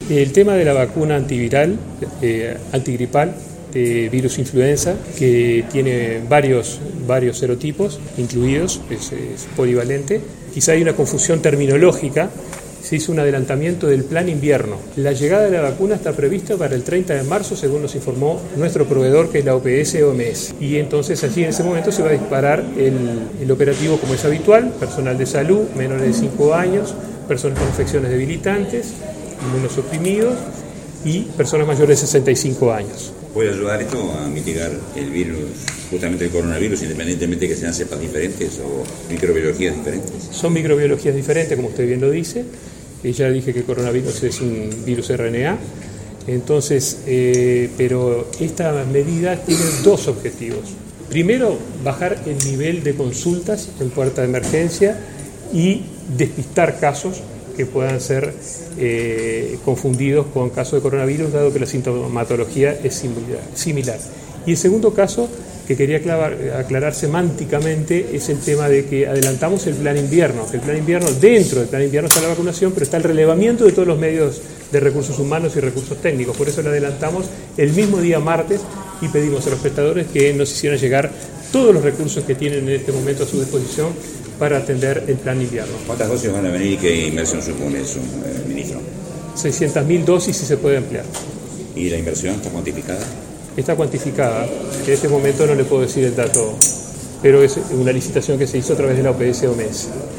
El tema de la vacuna antiviral, antigripal, de virus influenza, que tiene varios serotipos incluidos, es polivalente. Quizá hay una confusión terminológica. Se hizo un adelantamiento del plan invierno. La llegada de la vacuna está prevista para el 30 de marzo, según nos informó nuestro proveedor, que es la OPS-OMS. Y entonces allí en ese momento se va a disparar el operativo como es habitual: personal de salud, menores de 5 años, personas con infecciones debilitantes, inmunosuprimidos y personas mayores de 65 años. ¿Puede ayudar esto a mitigar el virus, justamente el coronavirus, independientemente de que sean cepas diferentes o microbiologías diferentes? Son microbiologías diferentes, como usted bien lo dice. Ya dije que el coronavirus es un virus RNA. Entonces, pero esta medida tiene dos objetivos. Primero, bajar el nivel de consultas en puerta de emergencia y despistar casos que puedan ser confundidos con casos de coronavirus, dado que la sintomatología es similar. Y el segundo caso que quería aclarar semánticamente es el tema de que adelantamos el plan invierno. El plan invierno, dentro del plan invierno está la vacunación, pero está el relevamiento de todos los medios de recursos humanos y recursos técnicos. Por eso lo adelantamos el mismo día martes y pedimos a los prestadores que nos hicieran llegar todos los recursos que tienen en este momento a su disposición para atender el plan invierno. ¿Cuántas dosis van a venir y qué inversión supone eso, ministro? 600.000 dosis si se puede emplear. ¿Y la inversión está cuantificada? Está cuantificada. En este momento no le puedo decir el dato, pero es una licitación que se hizo a través de la OPS-OMS.